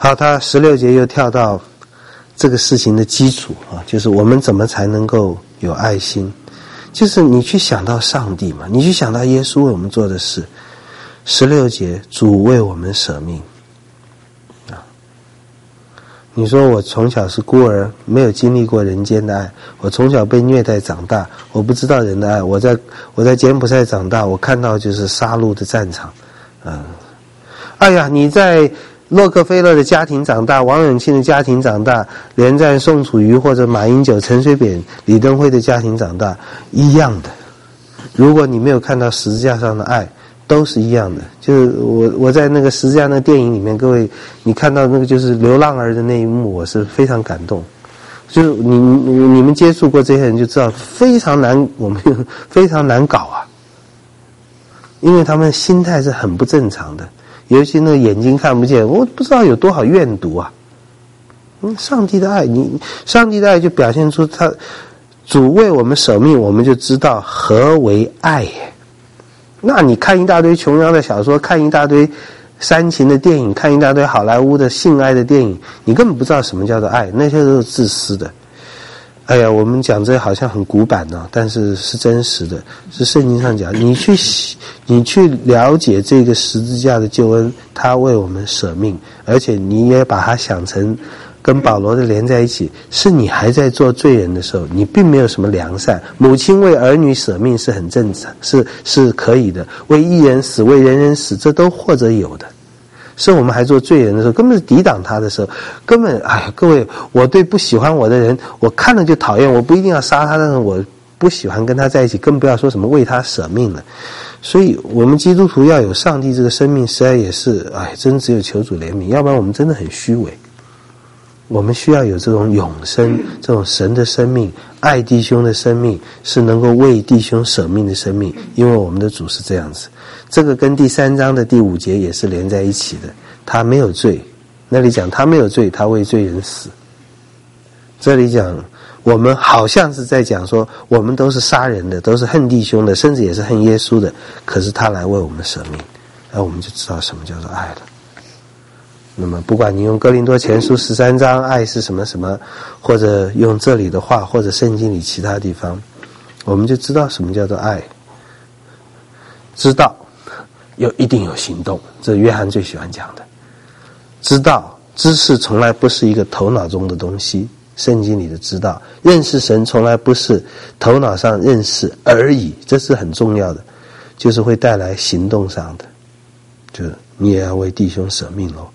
好，他16节又跳到这个事情的基础啊，就是我们怎么才能够有爱心，就是你去想到上帝嘛，你去想到耶稣为我们做的事。16节，主为我们舍命啊。你说我从小是孤儿，没有经历过人间的爱，我从小被虐待长大，我不知道人的爱，我在柬埔寨长大，我看到就是杀戮的战场。哎呀，你在洛克菲勒的家庭长大，王永庆的家庭长大，连在宋楚瑜或者马英九、陈水扁、李登辉的家庭长大，一样的。如果你没有看到十字架上的爱，都是一样的。就是我在那个十字架那个电影里面，各位你看到那个就是流浪儿的那一幕，我是非常感动。就是你们接触过这些人就知道，非常难，我们非常难搞啊，因为他们心态是很不正常的。尤其那个眼睛看不见，我不知道有多少怨毒啊。上帝的爱，上帝的爱就表现出他主为我们舍命，我们就知道何为爱耶。那你看一大堆琼瑶的小说，看一大堆煽情的电影，看一大堆好莱坞的性爱的电影，你根本不知道什么叫做爱，那些都是自私的。哎呀，我们讲这好像很古板啊，但是是真实的，是圣经上讲。你去了解这个十字架的救恩，他为我们舍命，而且你也把它想成跟保罗的连在一起，是你还在做罪人的时候，你并没有什么良善。母亲为儿女舍命是很正常，是可以的。为一人死，为人人死，这都或者有的。是我们还做罪人的时候，根本是抵挡他的时候，根本哎呀，各位，我对不喜欢我的人，我看了就讨厌，我不一定要杀他，但是我不喜欢跟他在一起，更不要说什么为他舍命了。所以我们基督徒要有上帝这个生命，实在也是哎，真只有求主怜悯，要不然我们真的很虚伪。我们需要有这种永生，这种神的生命，爱弟兄的生命，是能够为弟兄舍命的生命，因为我们的主是这样子。这个跟第3章的第5节也是连在一起的。他没有罪，那里讲他没有罪，他为罪人死。这里讲我们好像是在讲说，我们都是杀人的，都是恨弟兄的，甚至也是恨耶稣的，可是他来为我们舍命，那我们就知道什么叫做爱了。那么不管你用哥林多前书13章爱是什么什么，或者用这里的话，或者圣经里其他地方，我们就知道什么叫做爱。知道一定有行动，这是约翰最喜欢讲的。知道，知识从来不是一个头脑中的东西，圣经里的知道，认识神从来不是头脑上认识而已，这是很重要的，就是会带来行动上的，就是你也要为弟兄舍命咯。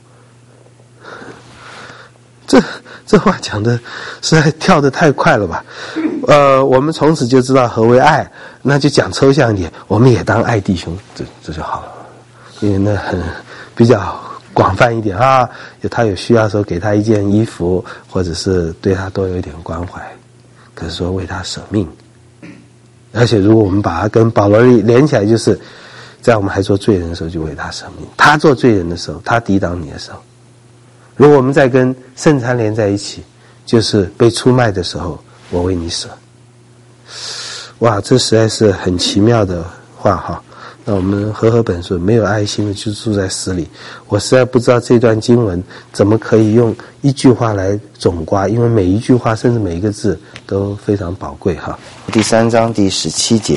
这话讲的实在跳得太快了吧。我们从此就知道何为爱，那就讲抽象一点，我们也当爱弟兄，这就好了，因为那很比较广泛一点啊。他有需要的时候给他一件衣服，或者是对他多有一点关怀，可是说为他舍命。而且如果我们把它跟保罗连起来，就是在我们还做罪人的时候就为他舍命，他做罪人的时候，他抵挡你的时候。如果我们再跟圣餐连在一起，就是被出卖的时候，我为你舍。哇，这实在是很奇妙的话哈。那我们和本说，没有爱心的就住在死里。我实在不知道这段经文怎么可以用一句话来总括，因为每一句话甚至每一个字都非常宝贵哈。第3章第17节，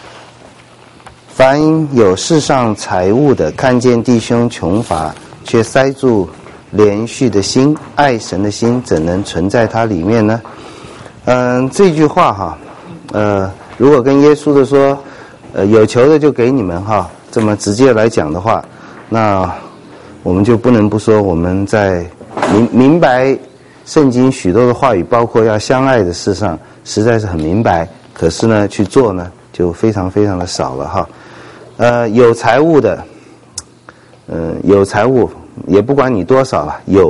凡有世上财物的，看见弟兄穷乏，却塞住连续的心，爱神的心怎能存在它里面呢？这句话哈，如果跟耶稣的说，有求的就给你们哈，这么直接来讲的话，那我们就不能不说我们在明白圣经许多的话语，包括要相爱的事上，实在是很明白，可是呢去做呢就非常非常的少了哈。有财物的，有财物也不管你多少了，有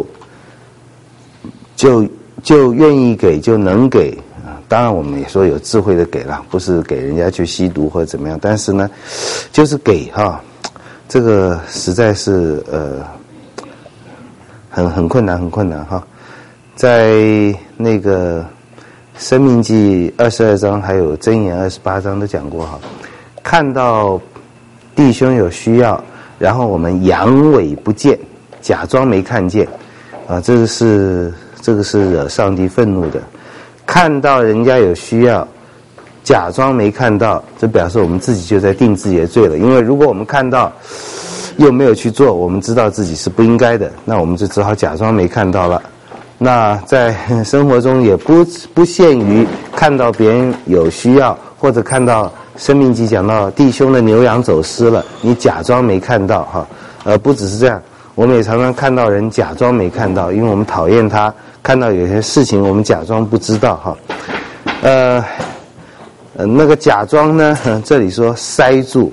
就愿意给，就能给。当然我们也说有智慧的给了，不是给人家去吸毒或者怎么样，但是呢就是给哈，这个实在是很困难哈。在那个申命记22章还有箴言28章都讲过哈，看到弟兄有需要，然后我们佯伪不见，假装没看见， 啊，这个是惹上帝愤怒的。看到人家有需要，假装没看到，这表示我们自己就在定自己的罪了。因为如果我们看到又没有去做，我们知道自己是不应该的，那我们就只好假装没看到了。那在生活中也不限于看到别人有需要，或者看到申命记讲到弟兄的牛羊走失了，你假装没看到哈，不只是这样，我们也常常看到人假装没看到，因为我们讨厌他，看到有些事情我们假装不知道哈。那个假装呢，这里说塞住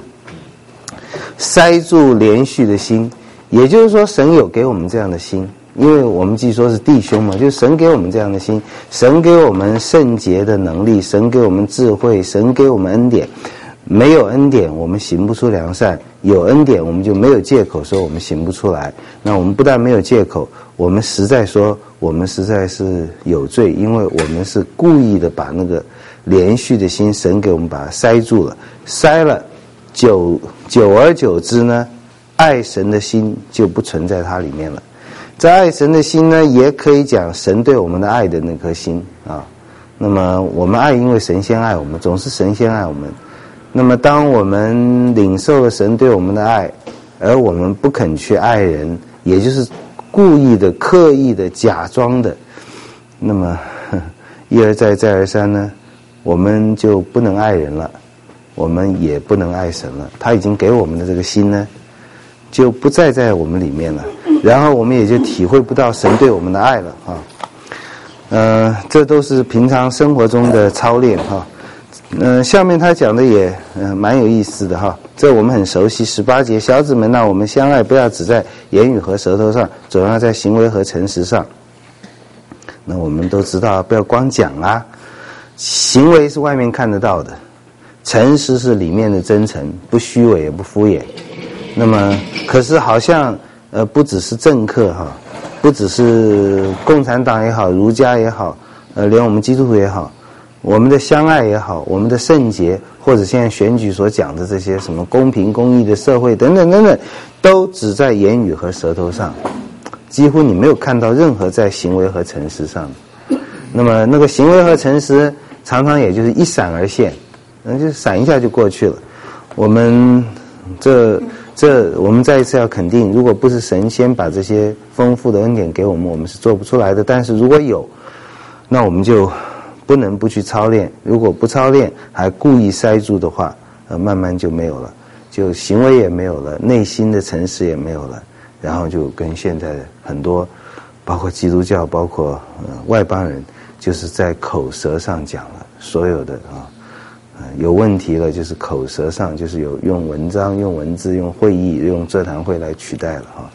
连续的心，也就是说神有给我们这样的心，因为我们既说是弟兄嘛，就是神给我们这样的心，神给我们圣洁的能力，神给我们智慧，神给我们恩典。没有恩典我们行不出良善，有恩典我们就没有借口说我们行不出来。那我们不但没有借口，我们实在是有罪，因为我们是故意的把那个连续的心，神给我们把它塞住了，塞了，久而久之呢，爱神的心就不存在它里面了。这爱神的心呢，也可以讲神对我们的爱的那颗心啊。那么我们爱，因为神先爱我们，总是神先爱我们。那么当我们领受了神对我们的爱，而我们不肯去爱人，也就是故意的、刻意的、假装的，那么一而再再而三呢，我们就不能爱人了，我们也不能爱神了。他已经给我们的这个心呢，就不再在我们里面了，然后我们也就体会不到神对我们的爱了啊。这都是平常生活中的操练哈。下面他讲的也蛮有意思的哈，这我们很熟悉。18节，小子们呐，我们相爱，不要只在言语和舌头上，总要在行为和诚实上。那我们都知道，不要光讲啊，行为是外面看得到的，诚实是里面的真诚，不虚伪也不敷衍。那么可是好像不只是政客哈，不只是共产党也好，儒家也好，连我们基督徒也好，我们的相爱也好，我们的圣洁，或者现在选举所讲的这些什么公平公义的社会等等等等，都只在言语和舌头上，几乎你没有看到任何在行为和诚实上。那么那个行为和诚实常常也就是一闪而现，就闪一下就过去了。我们我们再一次要肯定，如果不是神先把这些丰富的恩典给我们，我们是做不出来的。但是如果有，那我们就不能不去操练，如果不操练还故意塞住的话，慢慢就没有了，就行为也没有了，内心的诚实也没有了，然后就跟现在很多包括基督教包括外邦人，就是在口舌上讲了所有的有问题了，就是口舌上，就是有用文章用文字用会议用座谈会来取代了